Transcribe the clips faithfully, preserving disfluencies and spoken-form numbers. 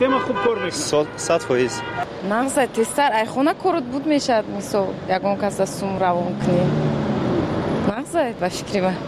تیم خوب کار میکنه. صد فایز. نقصه تستر ای خونه کارت بود میشد میسو یکون کس سوم روان کنیم. نقصه با فکری من.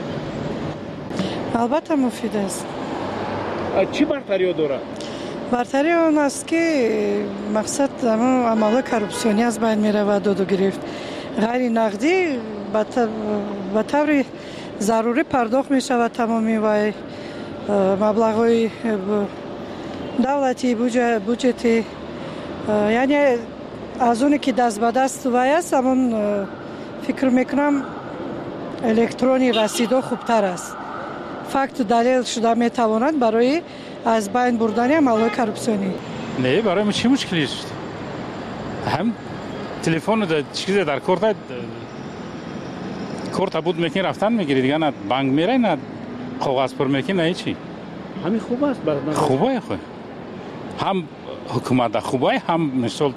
البته مفید است. چی برتری داره؟ برتری اون است که مقصد عمل کورپسیونی از بین میره و دادو گرفت. غیر نقدی به طور ضروری پرداخت میشه و تمامی و مبلغای دولتی بودجتی یعنی از اونی که دست به دست وای است همون فکر میکنم الکترونی رسیدو خوبتر است. فقط دلیل شده میتواند برای از بین بردن عمل کورپسیونی. نه برای ما چی مشکلی است؟ هم تلفن و چیزی در کارت کارت بود میکنی رفتن میگیری دیگه نه بانک میره نه کاغذ پر میکنی نه چی. همین خوب است برای خوبه خوبه. هم حکومت خوبه هم مثلا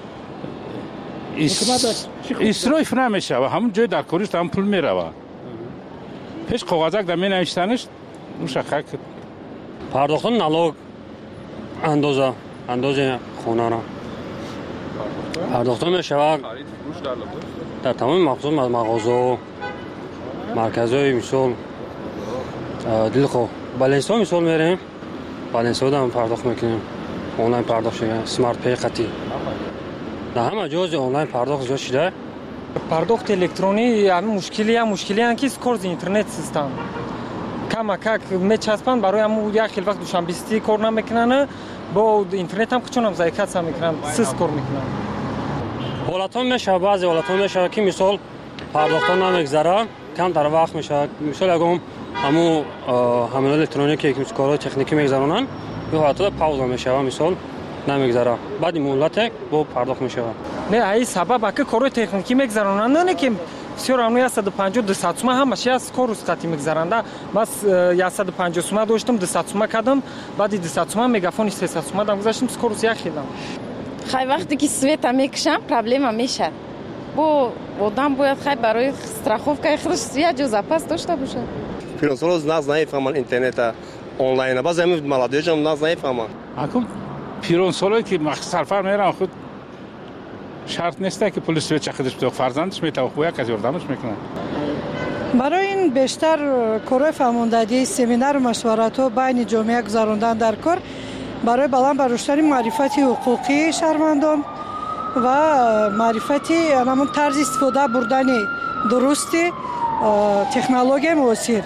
اسراف نمیشه و همون جای در کارش هم پول میره و پیش کاغذک در می نوشتنش مشخص پرداختن نالوگ اندازه اندازه خونه را پرداختن میشه در تمام محصول مغازه مرکزهای مثال دلخو بالانسا مثال میریم بالانسا هم پرداخت میکنیم آنلاین پرداخت شده سمارت پی خطی نه همه جاز آنلاین پرداخت جا شده پرداخت الکترونی همین مشکلی هم مشکلی هم که سکورز اینترنت سیستم کم کک میچسبن برای همون یک خیلی وقت دوشنبه بیستی کار نمیکنن با اینترنت هم کچون هم ضعیفیت هم میکنن سیس کار میکنن حالت ها میشه بعضی حالت ها میشه که مثال پرداخت ها نمیگذره کم در وقت میشه مثال اگه همون همون الکترونیکی که کارهای تکنیکی میگذرونن به حالت ها پاوز میشه مثال نمیگذره بعد مولت با پرداخت میشه نه ای سبب که کارهای تکنیکی میگذرونن نه که بسیار امنو صد و پنجاه دویست تومه همش از کار رسختی میگذرنده بس صد و پنجاه تومه داشتم دویست تومه کردم بعد دویست تومه میگافون سیصد تومه دام گذاشتم کار رس یخیدم خیلی وقتی که سویت میکشم پرابلم میشه بو آدم باید خیلی برای استراحت خودش یه جو زپاس داشته باشه پیرانسالوز ناز نمیفهمن اینترنت آنلاین باز همین ملادیج هم ناز نمیفهمن اكو پیرانسالوی که سفر میرن خود شرط نیست که پلیس به چخدش بده فرزندش میتونه خویا کسی یاردمش میکنه برای این بیشتر کارهای فرماندهی سمینار و مشورت ها بین جامعه گذراندن در کار برای بلند برداشتن معرفت حقوقی شهروندان و معرفت همون طرز استفاده بردن درست تکنولوژی معاصر.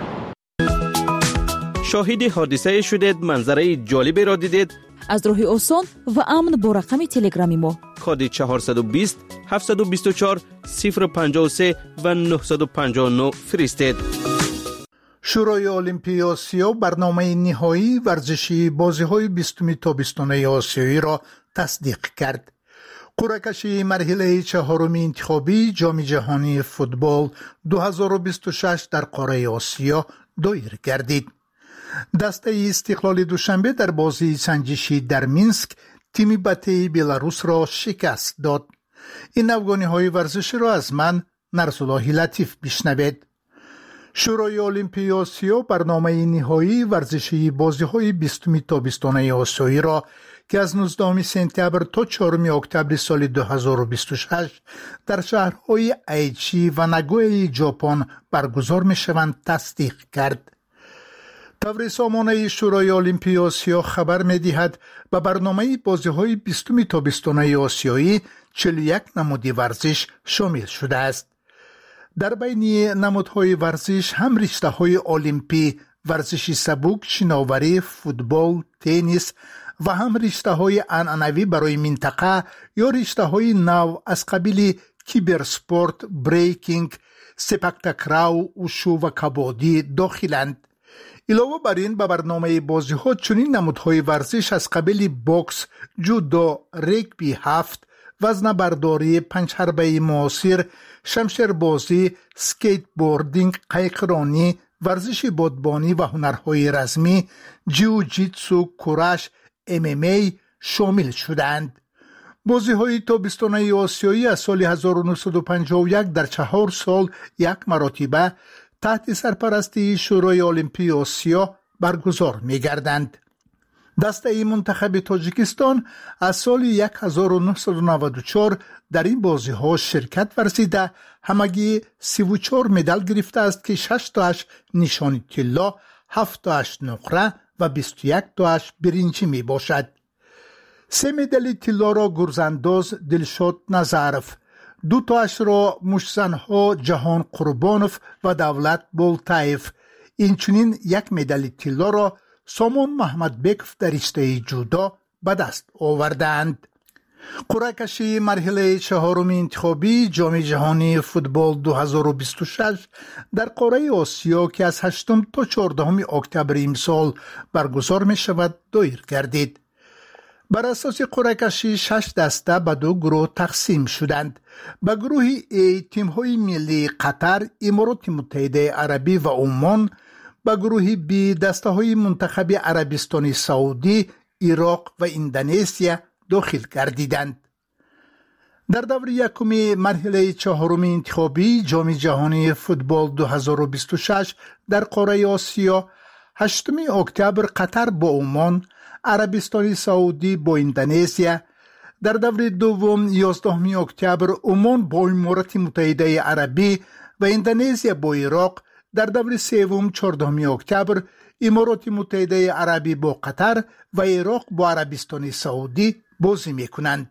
شاهد حادثه شدید، منظره جالبی را دیدید؟ از راه آسان و امن با رقم تلگرامی ما کد چهارصد و بیست هفتصد و بیست و چهار صفر پنجاه و سه و نهصد و پنجاه و نه فرستید. شورای المپیک آسیا برنامه نهایی ورزشی بازی‌های بیستم تابستانه آسیایی را تصدیق کرد. قرعه کشی مرحله چهارم انتخابی جام جهانی فوتبال دو هزار و بیست و شش در قاره آسیا دایر گردید. دسته استقلال دوشنبه در بازی سنجشی در مینسک تیم بته بلاروس را شکست داد. این افغانی ورزشی را از من نرسولاهی لطیف بشنوید. شورای المپیک آسیا برنامه نهایی ورزشی بازی‌های بیستم تابستانه آسیایی را که از نوزدهم سپتامبر تا چهارم اکتبر سال دو هزار و بیست و شش در شهرهای ایچی و ناگویا ژاپن برگزار می‌شوند تصدیق کرد. تبر سامانه شورای المپیک آسیا خبر می‌دهد به برنامه بازی‌های بیستم تابستانه آسیایی چهل و یک نمود ورزش شامل شده است. در بین نمودهای ورزش هم رشته‌های المپی، ورزش سبک، شناوری، فوتبال، تنیس و هم رشته‌های عنعنوی برای منطقه یا رشته‌های نو از قبیل کیبرسپورت، بریکینگ، سپک تکراو، وشو و کبادی داخلند. علاوه بر این به برنامه بازی‌ها چنین نمودهای ورزش از قبیل بوکس، جودو، رگبی هفت، وزن برداری، پنج حربه معاصر، شمشیر بازی، سکیت بوردینگ، قایقرانی، ورزش بادبانی و هنرهای رزمی، جیوجیتسو، کورش، ام ام ای شامل شدند. بازی‌های تابستانه آسیایی از سال هزار و نهصد و پنجاه و یک در چهار سال یک مرتبه تحت سرپرستی شورای المپیک آسیا برگزار می‌گردند. دسته منتخب تاجیکستان از سال هزار و نهصد و نود و چهار در این بازی ها شرکت ورزیده همگی سی و چهار مدال گرفته است که شش تاش نشانی طلا، هفت تاش نقره و بیست و یک تاش برنجی می باشد. سه مدال طلا را گرزانداز دلشاد نظرف، دو تاش را مشزنها جهان قربانوف و دولت بولتایف، اینچنین یک مدال طلا را سامان محمد بکف در رشته جودو به دست آوردند. قرعه کشی مرحله چهارم انتخابی جام جهانی فوتبال دو هزار و بیست و شش در قاره آسیا که از هشتم تا چهاردهم اکتبر امسال برگزار می شود دایر گردید. بر اساس قرعه کشی شش دسته به دو گروه تقسیم شدند. به گروه ای تیم های ملی قطر، امارات متحده عربی و عمان، به گروه بی دسته های منتخب عربستان سعودی، عراق و اندونزیا داخل گردیدند. در دور یکم مرحله چهارم انتخابی جام جهانی فوتبال دو هزار و بیست و شش در قاره آسیا هشتم اکتبر قطر با عمان، عربستان سعودی با اندونزیا، در دور دوم یازدهم اکتبر عمان با امارات متحده عربی و اندونزیا با عراق، در دور سوم چهاردهم اکتبر امارات متحده عربی با قطر و عراق با عربستان سعودی بازی میکنند.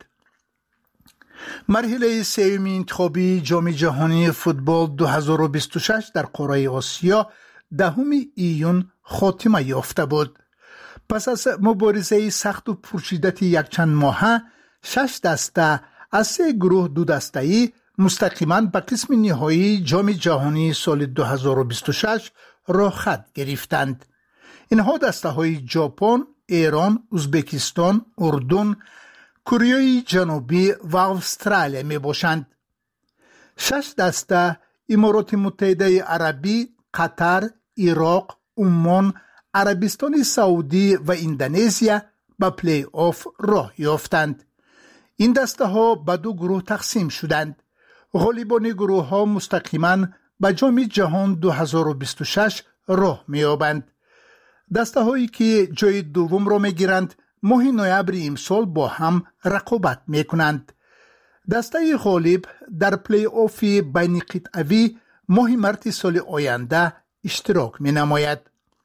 مرحله سوم انتخابی جام جهانی فوتبال دو هزار و بیست و شش در قاره آسیا دهم ایون خاتمه یافته بود. پس از مبارزه سخت و پرشدت یک چند ماهه، شش دسته از سه گروه دو دسته‌ای مستقیما به قسم نهایی جام جهانی سال دو هزار و بیست و شش راه خط گرفتند. اینها دسته های ژاپن، ایران، ازبکستان، اردن، کره جنوبی و استرالیا می باشند. شش دسته امارات متحده عربی، قطر، عراق، عمان، عربستان سعودی و اندونزیا به پلی آف راه یافتند. این دسته ها به دو گروه تقسیم شدند. غالبان گروه ها مستقیما به جام جهان دو هزار و بیست و شش راه می یابند. دسته هایی که جای دوم را می گیرند ماه نوامبر امسال با هم رقابت می کنند. دسته غالب در پلی آف بین قطعوی ماه مارس سال آینده اشتراک می نماید.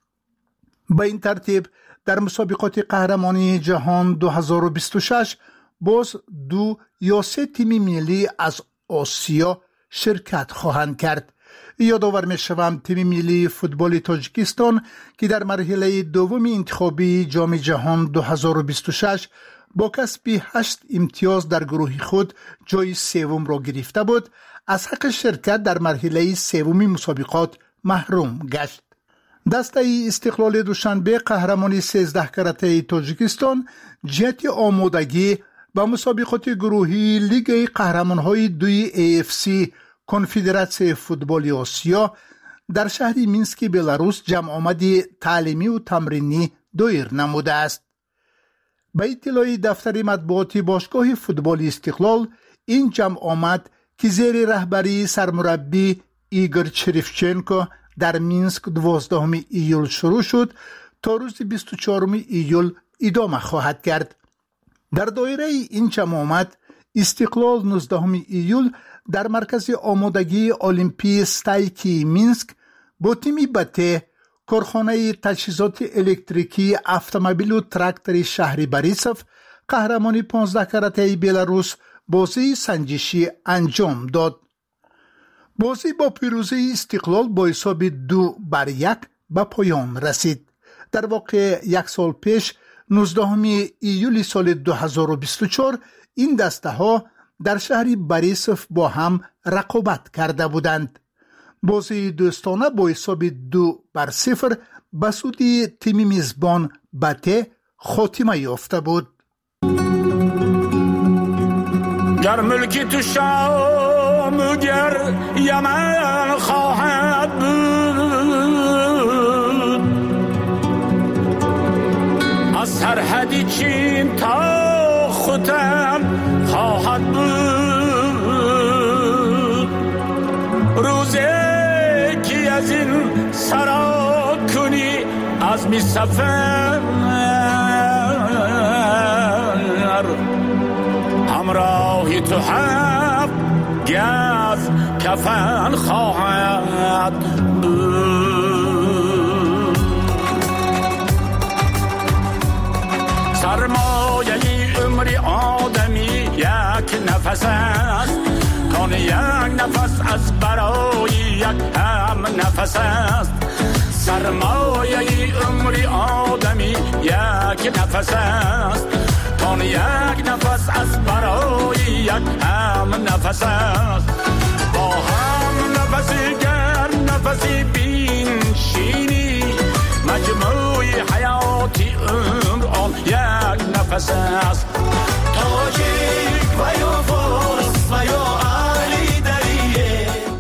به این ترتیب در مسابقات قهرمانی جهان دو هزار و بیست و شش باز دو یا سه تیم ملی از آسیا شرکت خواهند کرد. یادآور می شوم تیم ملی فوتبال تاجیکستان که در مرحله دوم انتخابی جام جهان دو هزار و بیست و شش با کسب هشت امتیاز در گروه خود جای سوم را گرفته بود، از حق شرکت در مرحله سوم مسابقات محروم گشت. دسته استقلال دوشنبه قهرمان سیزده کرته تاجیکستان جهت آمادگی با مسابقات گروهی لیگ قهرمان‌های دوی ای اف سی کنفدراسیون فوتبال آسیا در شهر مینسک بلاروس جمع آمدی تعلیمی و تمرینی دایر نموده است. به اطلاع دفتر مطبوعاتی باشگاه فوتبال استقلال، این جمع آمد که زیر رهبری سرمربی ایگور چریفچنکو در مینسک دوازدهم ایول شروع شد تا روز بیست و چهارم ایول ادامه خواهد کرد. در دایره این جمع آمد استقلال نوزدهم ایول در مرکز آمادگی المپی استایکی مینسک با تیمی بته کارخانه تجهیزات الکتریکی اتومبیل و تراکتور شهری بریسف قهرمانی پانزده کرته بلاروس بازی سنجشی انجام داد. بازی با پیروزی استقلال با حساب دو بر یک به پایان رسید. در واقع یک سال پیش نوزدهم ایول سال دو هزار و بیست و چهار این دسته ها در شهر بریسف با هم رقابت کرده بودند. بازی دوستانه با حساب دو بر صفر به سود تیم میزبان بته خاتمه یافته بود. گر ملکی تو شام گر یمن خواهد بود، از سرحدی چین تا ختم خواهد بود. روزی که از این سرا کنی از می سفر بی تو هفت گز کفن خواهد بود. سرمایه عمری آدمی یک نفس است، کان یک نفس از برای یک هم نفس است. سرمایه عمری آدمی یک نفس است، کان یک نفس از برای یک هم نفس است. با هم نفسی گر نفسی بینشینی، مجموع حیاتی عمر آن یک نفس است. تاجیک و یا فارس و یا علی دریه.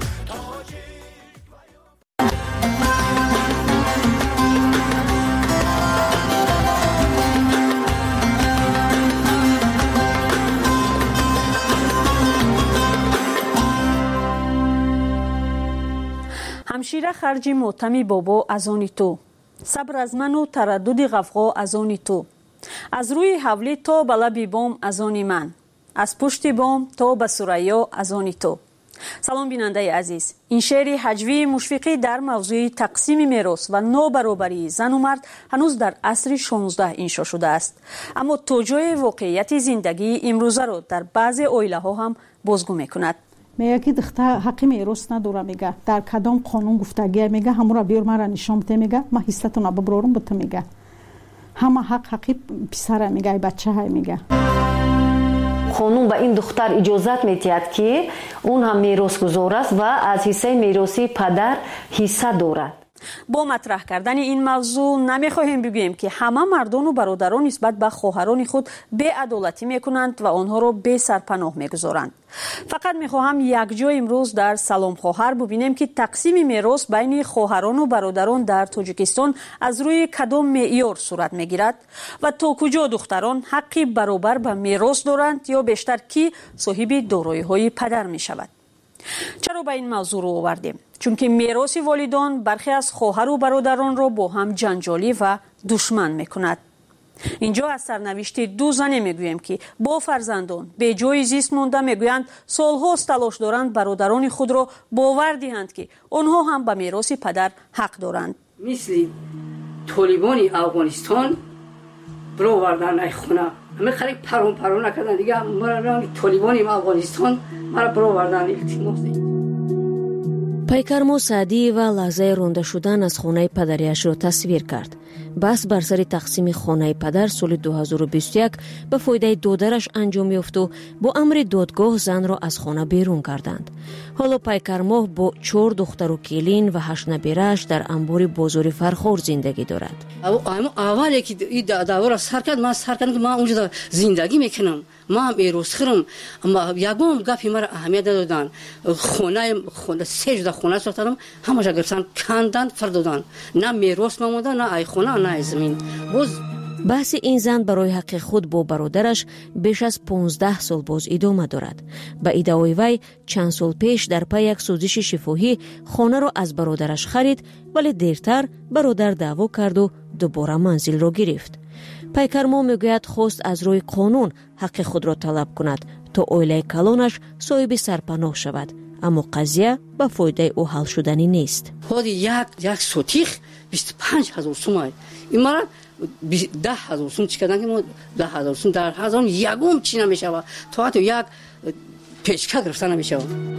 همشیره خرجی موتمی بابا از آنی تو، صبر از من و تردد غفغا از آنی تو. از روی حولی تا به لب بام از آنی من، از پشت بام تا به ثریا از آنی تو. سلام بیننده عزیز، این شعر هجوی مشفقی در موضوع تقسیم میراث و نابرابری زن و مرد هنوز در عصر شانزده انشا شده است، اما توجیه واقعیت زندگی امروزه را در بعضی عائله ها هم بازگو میکند. میگه که دختر حقی میراث نداره، میگه در کدام قانون گفتگی، میگه همون را بیار مرا نشان بده، میگه ما حصتون رو ببرم بده، میگه همه حق حقی پسر، میگه بچه های، میگه قانون به این دختر اجازت میدهد که اون هم میراث گزار است و از حصه میراثی پدر حصه دارد. با مطرح کردن این موضوع نمیخواهیم بگوییم که همه مردان و برادران نسبت به خواهران خود بی‌عدالتی میکنند و آنها را بی سرپناه میگذارند. فقط میخواهم یک جای امروز در سلام خواهر ببینیم که تقسیم میراث بین خواهران و برادران در تاجیکستان از روی کدام معیار صورت میگیرد و تا کجا دختران حقی برابر به میراث دارند یا بیشتر کی صاحب دارایی های پدر میشود. چرا به این موضوع رو آوردیم؟ چون که میراث والدان برخی از خواهر و برادران را با هم جنجالی و دشمن میکند. اینجا از سرنوشت دو زنه میگویم که با فرزندان به جای زیست مونده، میگویند سالهاست تلاش دارند برادران خود را باور دهند که آنها هم به میراث پدر حق دارند. مثل طالبان افغانستان برو آوردن ای خونه، همه خیلی پرون پرون نکردن دیگه. مرا طالبان افغانستان مرا برو آوردن التماس. پیکرمو سعدی و لحظه رونده شدن از خانه پدریش را تصویر کرد. بس بر سر تقسیم خانه پدر سال دو هزار و بیست و یک به فایده دادرش انجام یافت و با امر دادگاه زن را از خانه بیرون کردند. حالا پیکرمو با چهار دختر و کلین و هشت نبیره‌اش در انبار بازار فرخار زندگی دارد. اولی که این دعوا را سر کرد، من سر کردم که من اونجا زندگی میکنم، ما هم ایروز خرم، اما یکم گپی مرا اهمیت دادن. خونه خونه سه جدا خونه ساختم، همش گرفتن کندن فردادن، نه میراث مونده، نه ای خونه نه ای زمین. باز بحث این زن برای حق خود با برادرش بیش از پانزده سال باز ادامه دارد. به ادعای وی چند سال پیش در پی یک سوزش شفاهی خانه را از برادرش خرید، ولی دیرتر برادر دعوا کرد و دوباره منزل را گرفت. پیکرمو میگوید خواست از روی قانون حق خود را طلب کند تا عائله کلانش صاحب سرپناه شود، اما قضیه به فایده او حل شدنی نیست. خود یک یک سوتیخ بیست و پنج هزار سوم، این مرا ده هزار سوم چیکردن که ما ده هزار سوم در هزار یکم چی نمیشه، تا حتی یک پیشکه گرفتن نمیشه.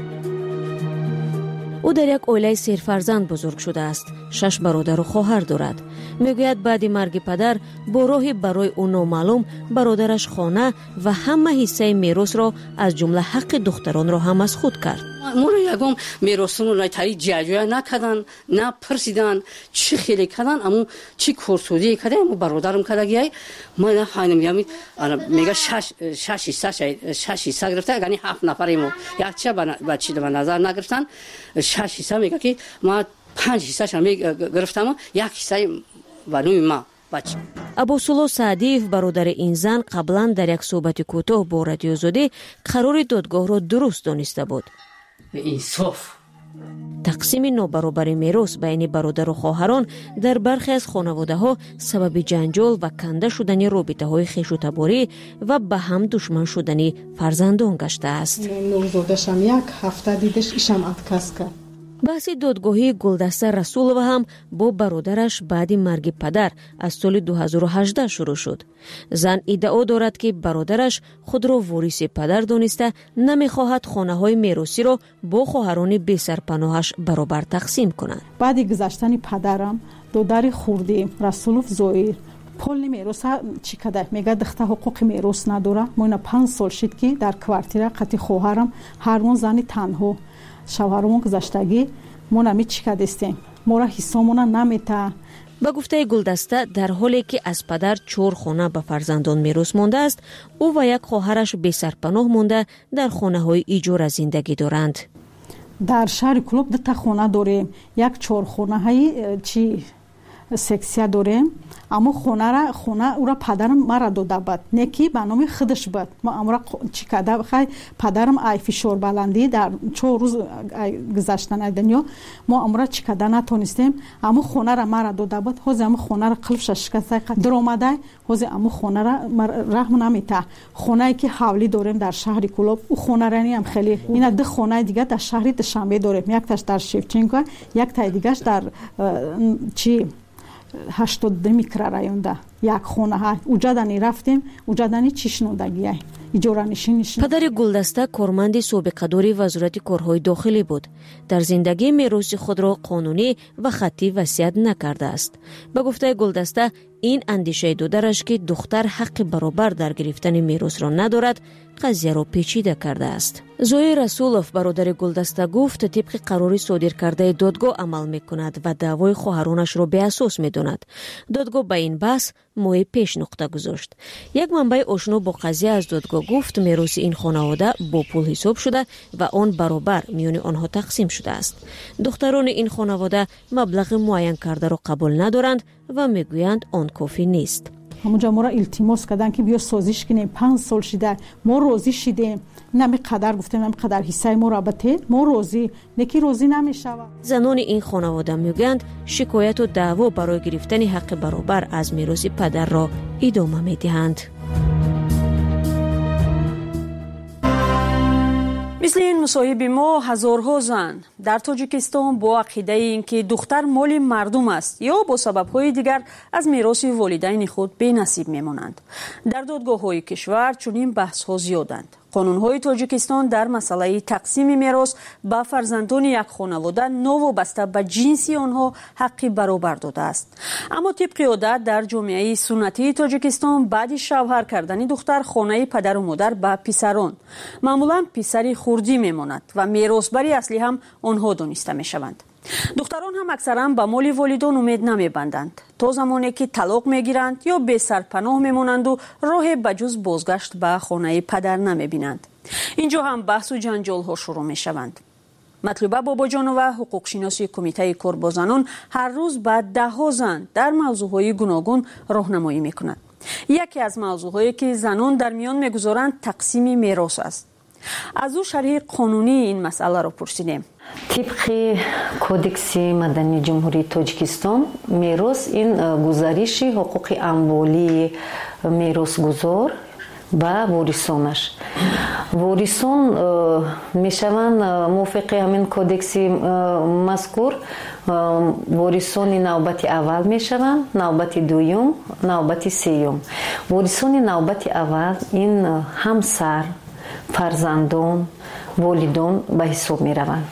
او در یک عائله سرفرزند بزرگ شده است. شش برادر و خواهر دارد. میگوید بعد مرگ پدر با راهی برای او نامعلوم برادرش خانه و همه حصه میراث را از جمله حق دختران را هم از خود کرد. ما رو یکم میراثمون را تری جاجویا نکردن، نه پرسیدن چی خیلی کردن، اما چی کورسودی کردن. اما برادرم کردگی ما نفهمیدم، میگم انا میگه شش شش حصه شش حصه گرفته، یعنی هفت نفریم، یک چه بچه به نظر نگرفتن. شش حصه میگه که ما پنج حصه شم گرفتم، یک حصه ونوی ما بچه. ابوسولو سعدیف برادر این زن قبلا در یک صحبت کوتاه با رادیو زاده قرار دادگاه را درست دانسته بود. به انصاف тақсими нобаробари мерос байни бародару хоҳарон дар бархе аз хонаводаҳо сабаби ҷанҷол ва канда шудани робитаҳои хешутаборӣ ва ба ҳам душман шудани фарзандон гаштааст. нурзодашам як ҳафта дидаш ишам отказ кард. баҳси додгоҳии Гулдаста Расулова ҳам бо бародараш баъди марги падар аз соли ду ҳазору ҳаждаҳ шурӯъ шуд. зан иддао дорад ки бародараш худро вориси падар дониста намехоҳад хонаҳои меросиро бо хоҳарони бесарпаноҳаш баробар тақсим кунад. баъди гузаштани падарам додари хурдӣ Расулов Зоир полни мероса чӣ када мега духта ҳуқуқи мерос надора. моина панҷ сол шид ки дар квартира қати хоҳарам ҳармон зани танҳо шавҳаромон гузаштагӣ мо нами чӣ кадестем мора ҳиссомона намета. ба гуфтаи Гулдаста дар ҳоле ки аз падар чор хона ба фарзандон мерос мондааст, ӯ ва як хоҳараш бесарпаноҳ монда дар хонаҳои иҷора зиндагӣ доранд. дар шаҳри Кӯлоб дута хона дорем, як чорхонаҳои чи сексия дорем. аммо хонара хона ура падарам мара дода бад не ки ба номи худаш бад. мо амра чӣ када хай падарам ай фишорбаландӣ дар чор рӯз гузаштан ай дунё мо амра чӣ када натонистем. аммо хонара мара дода бад. ҳозир аммо хонара қилфша шикастай даромадай ҳозир аммо хонара раҳм намета. хонае ки ҳавлӣ дорем дар шаҳри Кӯлоб ӯ хонарани ам хеле ина ду хонаи дигар дар шаҳри Душанбе дорем. якташ дар Шевченко, яктаи дигаш дар чи ҳаштод ду микрорайонда як хонаҳа уҷадани рафтем уҷадани чишнодагия иҷоранишиниш. падари Гулдаста корманди собиқадори вазорати корҳои дохилӣ буд. дар зиндагӣ мероси худро қонунӣ ва хаттӣ васият накардааст. ба гуфтаи Гулдаста ин андешаи додараш ки духтар ҳаққи баробар дар гирифтани меросро надорад қазияро печида кардааст. Зоир Расулов бародари Гулдаста гуфт тибқи қарори содиркардаи додгоҳ амал мекунад ва даъвои хоҳаронашро беасос медонад. додгоҳ ба ин баҳс моҳи пеш нуқта гузошт. як манбаи ошно бо қазия аз додгоҳ гуфт мероси ин хонавода бо пул ҳисоб шуда ва он баробар миёни онҳо тақсим шудааст. духтарони ин хонавода маблағи муайян кардаро қабул надоранд ва мегӯянд он кофӣ нест. ҳамунҷа мора илтимос карданд ки биё созиш кинем. панҷ сол шида мо розӣ шидем нами қадар гуфтем нами қадар ҳиссаи моро бате мо розӣ неки розӣ намешавад. занони ин хонавода мегӯянд шикояту даъво барои гирифтани ҳаққи баробар аз мероси падарро идома медиҳанд. мисли ин мусоҳиби мо ҳазорҳо зан дар Тоҷикистон бо ақидаи ин ки духтар моли мардум аст ё бо сабабҳои дигар аз мероси волидайни худ бенасиб мемонанд. дар додгоҳҳои кишвар чунин баҳсҳо зиёданд. қонунҳои Тоҷикистон дар масъалаи тақсими мерос ба фарзандони як хонавода новобаста ба ҷинси онҳо ҳаққи баробар додааст. аммо тибқи одат дар ҷомеаи суннатии Тоҷикистон баъди шавҳар кардани духтар хонаи падару модар ба писарон маъмулан писари хурдӣ мемонад ва меросбари аслӣ ҳам онҳо дониста мешаванд. духтарон ҳам аксаран ба моли волидон умед намебанданд то замоне ки талоқ мегиранд ё бесарпаноҳ мемонанду роҳе ба ҷуз бозгашт ба хонаи падар намебинанд. инҷо ҳам баҳсу ҷанҷолҳо шурӯъ мешаванд. матлуба бобоҷонова ҳуқуқшиноси кумитаи кор бо занон ҳар рӯз ба даҳҳо зан дар мавзӯъҳои гуногун роҳнамоӣ мекунад. яке аз мавзӯъҳое ки занон дар миён мегузоранд тақсими мерос аст. аз ӯ шарҳи қонунии ин масъаларо пурсидем. тибқи кодекси мадании ҷумҳурии Тоҷикистон мерос ин гузариши ҳуқуқи амволии меросгузор ба ворисонаш. ворисон мешаванд мувофиқи ҳамин кодекси мазкур ворисони навбати аввал мешаванд, навбати дуюм, навбати сеюм. ворисони навбати аввал ин ҳамсар, фарзандон, волидон ба ҳисоб мераванд.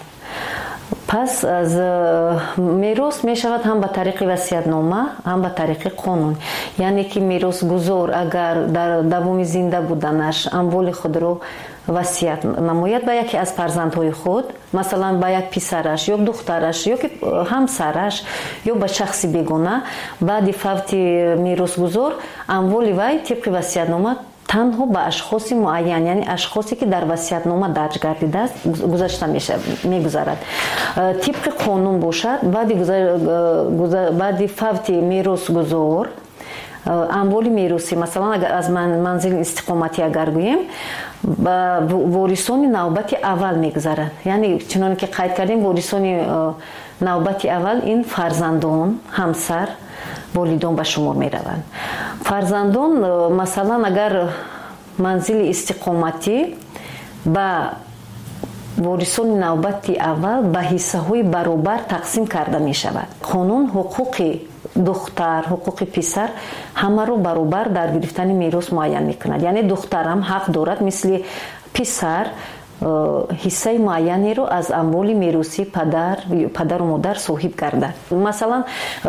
пас аз мерос мешавад ҳам ба тариқи васиятнома, ҳам ба тариқи қонун. яъне ки меросгузор агар дар давоми зинда буданаш амволи худро васият намояд ба яке аз фарзандҳои худ, масалан ба як писараш ё духтараш ё ки ҳамсараш ё ба шахси бегона, баъди фавти меросгузор амволи вай тибқи васиятнома танҳо ба ашхоси муайян, яъне ашхосе ки дар васиятнома дарҷ гардидааст гузашта мегузарад. тибқи қонун бошад баъди баъди фавти меросгузор амволи меросӣ масалан агар аз манзили истиқоматӣ агар гӯем ба ворисони навбати аввал мегузарад. Яъне чуноне ки қайд кардем, ворисони навбати аввал ин фарзандон, ҳамсар, волидон ба шумор мераванд. Фарзандон масалан агар манзили истиқоматӣ ба ворисони навбати аввал ба ҳиссаҳои баробар тақсим карда мешавад. қонун ҳуқуқи духтар, ҳуқуқи писар ҳамаро баробар дар гирифтани мерос муайян мекунад. Яъне духтарам ҳақ дорад мисли писар ҳиссаи муайянеро аз амволи меросӣ падар падару модар соҳиб гардад. Масалан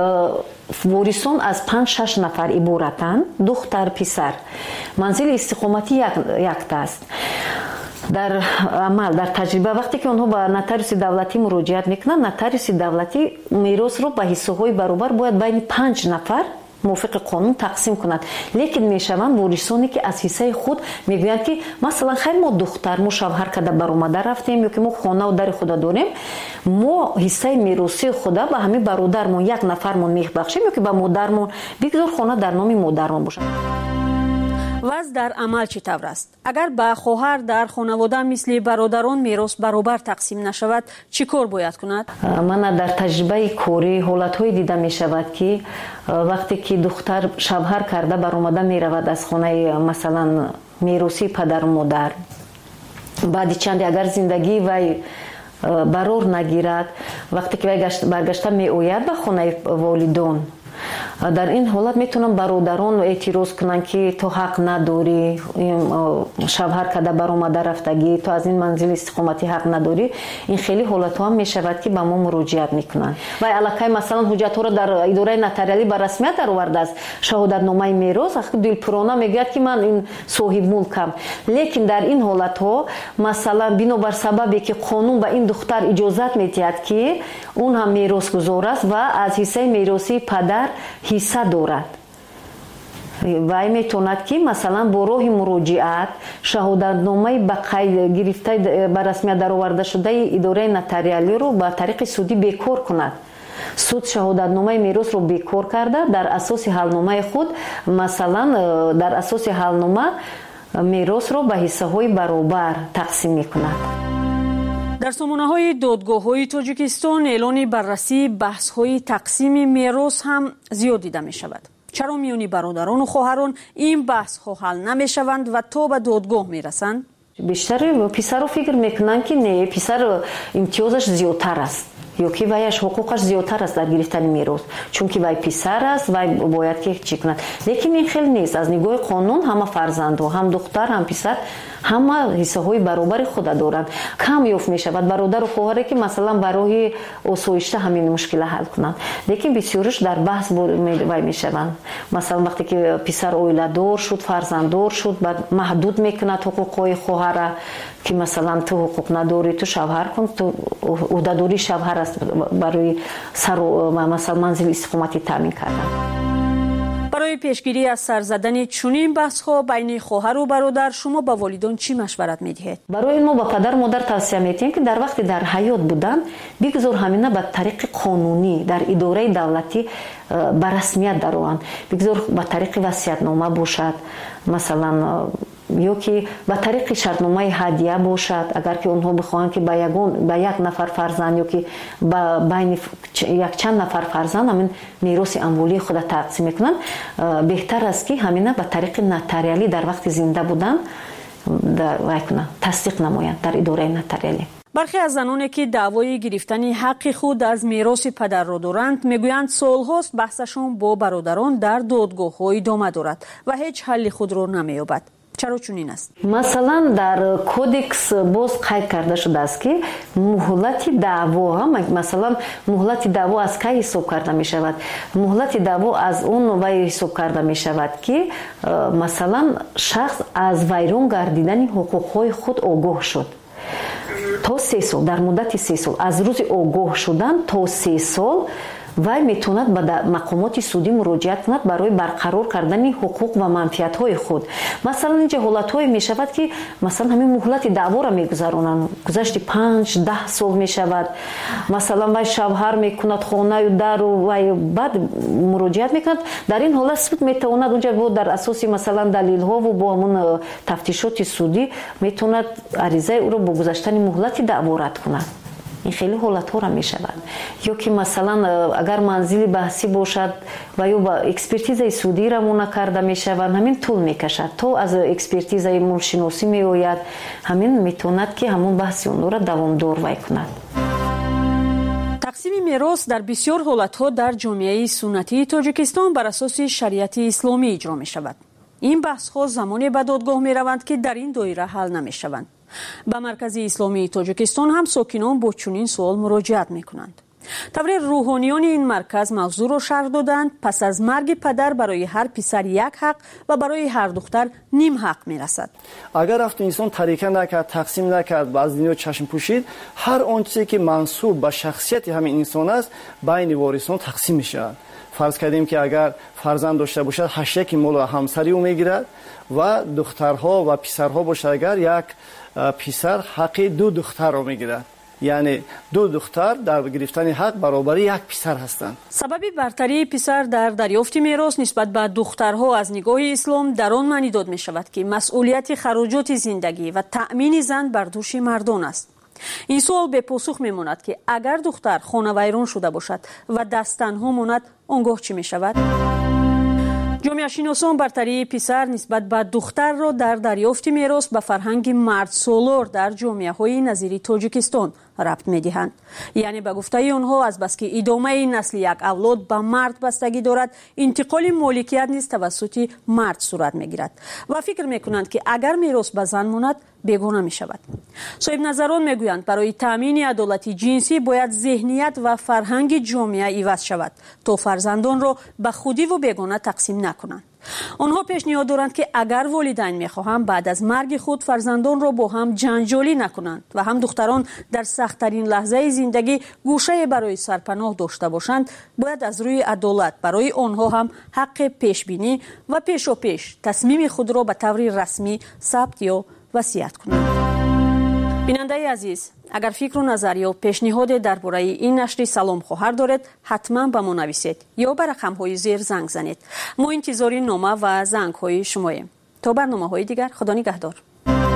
ворисон аз панҷ шаш нафар иборатанд, духтар, писар. Манзили истиқоматӣ яктааст. дар амал дар таҷриба вақте ки онҳо ба нотариуси давлатӣ муроҷиат мекунанд, нотариуси давлатӣ меросро ба ҳиссаҳои баробар бояд байни панҷ нафар мувофиқи қонун тақсим кунад. Лекин мешаванд ворисоне ки аз ҳиссаи худ мегӯянд ки масалан хайр мо духтар, мо шавҳар карда баромада рафтем ё ки мо хонаву дари худа дорем, мо ҳиссаи меросии худа ба ҳамин бародармон як нафармон мебахшем ё ки ба модармон бигзор хона дар номи модармон бошад. ваз дар амал чӣ тавр аст? Агар ба хоҳар дар хонавода мисли бародарон мерос баробар тақсим нашавад, чӣ кор бояд кунад? Ман дар таҷрибаи корӣ ҳолатҳое дида мешавад ки вақте ки духтар шавҳар карда баромада меравад аз хонаи масалан меросии падару модар, баъди чанде агар зиндагии вай барор нагирад, вақте ки вай баргашта меояд ба хонаи волидон, дар ин ҳолат метавонанд бародарон эътироз кунанд ки то ҳақ надорӣ, шавҳар карда баромада рафтагӣ, то аз ин манзили истиқоматӣ ҳақ надорӣ. Ин хеле ҳолатҳо ҳам мешавад ки ба мо муроҷиат мекунанд. Вай аллакай масалан ҳуҷҷатҳоро дар идораи нотариалӣ ба расмият даровардааст, шаҳодатномаи мерос, дилпурона мегӯяд ки ман ин соҳибмулкам. Лекин дар ин ҳолатҳо масалан бинобар сабабе ки қонун ба ин духтар иҷозат медиҳад ки он ҳам меросгузор аст ва аз ҳиссаи меросии падар ҳисса дорад. вай метавонад ки масалан бо роҳи муроҷиат шаҳодатномаи ба қайд гирифта ба расмият даровардашудаи идораи нотариалиро ба тариқи судӣ бекор кунад. суд шаҳодатномаи меросро бекор карда дар асоси ҳалномаи худ масалан дар асоси ҳалнома меросро ба ҳиссаҳои баробар тақсим мекунад. дар сомонаҳои додгоҳҳои Тоҷикистон эълони баррасии баҳсҳои тақсими мерос ҳам зиёд дида мешавад. чаро миёни бародарону хоҳарон ин баҳсҳо ҳал намешаванд ва то ба додгоҳ мерасанд? бештари писаро фикр мекунанд ки не, писар имтиёзаш зиёдтар аст ё ки ваяш ҳуқуқаш зиёдтар аст дар гирифтани мерос, чунки вай писар аст, вай бояд ки чӣ кунад. Лекин ин хел нест. Аз нигоҳи қонун ҳама фарзандҳо, ҳам духтар, ҳам писар ҳама ҳиссаҳои баробари худа доранд. Кам ёфт мешавад бародару хоҳаре ки масалан ба роҳи осоишта ҳамин мушкила ҳал кунанд. Лекин бисёриш дар баҳс вай мешаванд. Масалан вақте ки писар оиладор шуд, фарзанддор шуд, баъд маҳдуд мекунад ҳуқуқҳои хоҳара ки масалан ту ҳуқуқ надорӣ, ту шавҳар кун, ту ӯҳдадори шавҳар аст барои сару масалан манзили истиқоматӣ таъмин кардан. барои пешгирӣ аз сар задани чунин баҳсҳо байни хоҳару бародар шумо ба волидон чӣ машварат медиҳед? барои мо ба падару модар тавсия медиҳем ки дар вақте дар ҳаёт буданд бигзор ҳамина ба тариқи қонунӣ дар идораи давлатӣ ба расмият дароянд. бигзор ба тариқи васиятнома бошад, масалан ё ки ба тариқи шартномаи ҳадия бошад, агар ки онҳо бихоҳанд ки ба ягон ба як нафар фарзанд ё ки ба байни якчанд нафар фарзанд ҳамин мероси амволии худа тақсим мекунанд, беҳтар аст ки ҳамина ба тариқи нотариалӣ дар вақти зинда будан вай кунанд, тасдиқ намоянд дар идораи нотариалӣ. бархе аз заноне ки даъвои гирифтани ҳаққи худ аз мероси падарро доранд мегӯянд солҳост баҳсашон бо бародарон дар додгоҳҳо идома дорад ва ҳеҷ ҳалли худро намеёбад. чаро чунин аст? масалан дар кодекс боз қайд карда шудааст ки муҳлати даъво, масалан муҳлати даъво аз кай ҳисоб карда мешавад? муҳлати даъво аз он вай ҳисоб карда мешавад ки масалан шахс аз вайрон гардидани ҳуқуқҳои худ огоҳ шуд. то се сол, дар муддати се сол, аз рӯзи огоҳ шудан то се сол вай метавонад ба мақомоти судӣ муроҷиат кунад барои барқарор кардани ҳуқуқ ва манфиатҳои худ. Масалан инҷа ҳолатҳое мешавад ки масалан ҳамин муҳлати даъворо мегузаронанд, гузашти панҷ даҳ сол мешавад. Масалан вай шавҳар мекунад хонаю дару вай баъд муроҷиат мекунад. дар ин ҳолат суд метавонад унҷа бо дар асоси масалан далилҳову бо ҳамун тафтишоти судӣ метавонад аризаи ӯро бо гузаштани муҳлати даъво рад кунад. این خیلی حالت‌ها را می‌شود. یا که مثلا اگر منزل بحثی باشد و یا با اکسپرتیزای سودی را نکرده می‌شود، همین طول می‌کشد تا از اکسپرتیزای مولشناسی می‌آید، همین می‌تواند که همون بحث اون را دوامدار وای کند. تقسیم میراث در بسیار حالت‌ها در جامعه سنتی تاجیکستان بر اساس شریعت اسلامی اجرا می‌شود. این بحث‌ها زمانی به دادگاه می‌روند که در این دایره حل نمی‌شوند. به مرکز اسلامی تاجیکستان هم ساکنان با چنین سوال مراجعت می‌کنند. طوری روحانیان این مرکز موضوع را شرح دادند پس از مرگ پدر برای هر پسر یک حق و برای هر دختر نیم حق میرسد. اگر رفت انسان طریقه نکرد، تقسیم نکرد و از دنیا چشم پوشید، هر آنچه که منسوب به شخصیت همین انسان است بین وارثان تقسیم میشود. فرض کردیم که اگر فرزند داشته باشد هشت یک مال همسری او میگیرد و دخترها و پسرها باشد اگر یک پسر حق دو دختر را میگیرد. یعنی دو دختر در گرفتن حق برابر یک پسر هستند. سبب برتری پسر در دریافت میراث نسبت به دخترها از نگاه اسلام در آن معنی داده می شود که مسئولیت خراجات زندگی و تأمین زن بر دوش مردان است. این سوال به پاسخ می ماند که اگر دختر خانه ویران شده باشد و دست تنها ماند آنگاه چی می شود؟ جامعه شناسان برتری پسر نسبت به دختر را در دریافت میراث به فرهنگ مرد سالار در جامعه های نظیر تاجیکستان ربط می دهند. یعنی به گفته آنها از بس که ادامه نسل یک اولاد به مرد بستگی دارد، انتقال مالکیت نیز توسط مرد صورت می گیرد و فکر می کنند که اگر میراث به زن ماند بیگانه می شود. صاحب نظران می گویند برای تامین عدالت جنسی باید ذهنیت و فرهنگ جامعه عوض شود تا فرزندان را به خودی و بیگانه تقسیم نکنند. آنها پیشنهاد دارند که اگر والدین می‌خواهند بعد از مرگ خود فرزندان را با هم جنجالی نکنند و هم دختران در سخت‌ترین لحظه زندگی گوشه برای سرپناه داشته باشند، باید از روی عدالت برای آنها هم حق پیشبینی و پیشاپیش تصمیم خود را به طور رسمی ثبت یا وصیت کنند. بیننده عزیز، اگر فکر و نظر یا پیشنهاد درباره این نشر سلام خواهر دارید حتما به ما نویسید یا به رقم‌های زیر زنگ زنید. ما انتظار نامه و زنگ‌های شماییم. تا برنامه‌های دیگر خدا نگهدار.